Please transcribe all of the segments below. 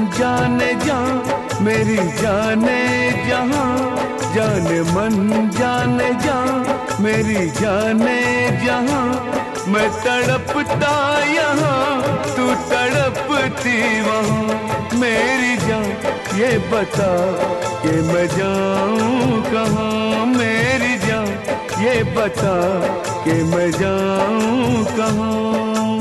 जाने जा मेरी जाने जहां, जाने मन जाने जा मेरी जाने जहां। मैं तड़पता यहाँ तू तड़पती वहाँ, मेरी जान ये बता कि मैं जाऊँ कहाँ। मेरी जान ये बता कि मैं जाऊँ कहाँ।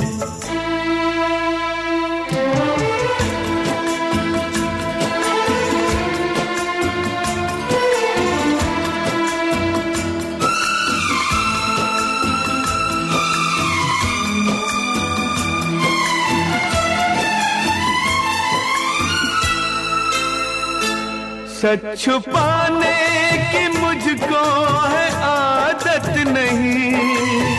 सच छुपाने की मुझको है आदत नहीं,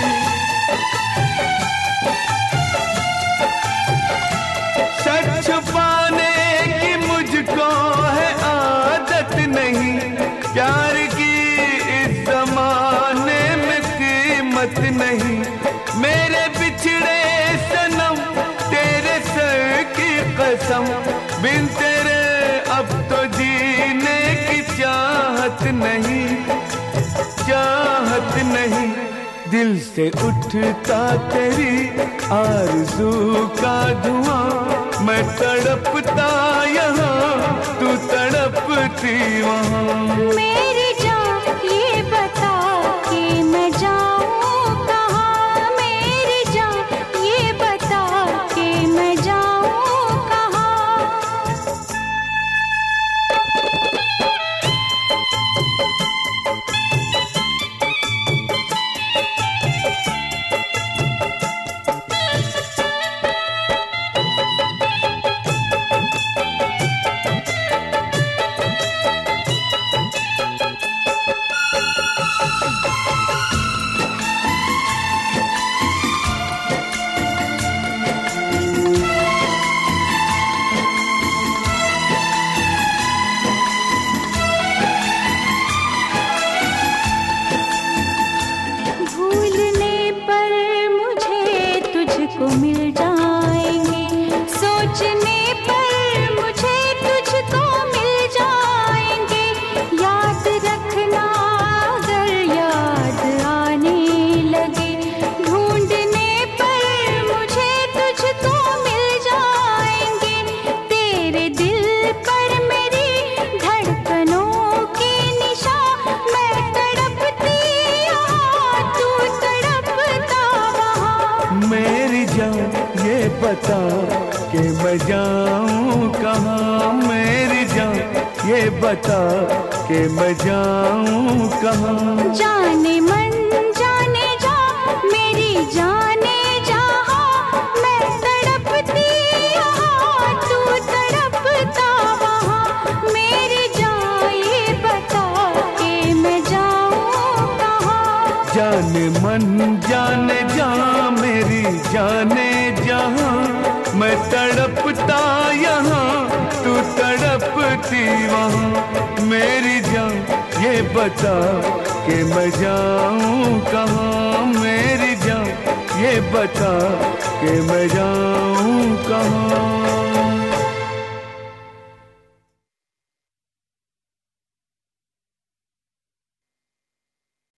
सच छुपाने की मुझको है आदत नहीं। प्यार की इस जमाने में कीमत नहीं। मेरे बिछड़े सनम तेरे सर की कसम, बिन तेरे अब तो जीने की चाहत नहीं, चाहत नहीं। दिल से उठता तेरी आरज़ू का धुआं, मैं तड़पता यहाँ तू तड़पती वहाँ। मेरी जान ये बता कि मैं जाऊँ कहाँ। मेरी जान ये बता कि मैं जाऊँ कहाँ। तुझको मिल जाएंगे, सोचने पर मुझे तुझको मिल जाएंगे। याद रखना अगर याद आने लगे, ढूंढने पर मुझे तुझको मिल जाएंगे। तेरे दिल पर मेरी धड़कनों के निशान, मैं तड़पती यहाँ तू तड़पता वहाँ। मेरी जान ये बता कि मैं जाऊँ कहाँ। मेरी जान ये बता कि मैं जाऊँ कहाँ। जाने मन जाने जा मेरी जाने जहाँ, मैं तड़पती यहाँ तू तड़पता वहाँ। मेरी जान ये बता कि मैं जाऊँ कहाँ। जाने मन जाने जा मेरी जाने जहाँ, मैं तड़पता यहाँ तू तड़पती वहाँ। मेरी जान ये बता कि मैं जाऊँ कहाँ। मेरी जान ये बता कि मैं जाऊँ कहाँ।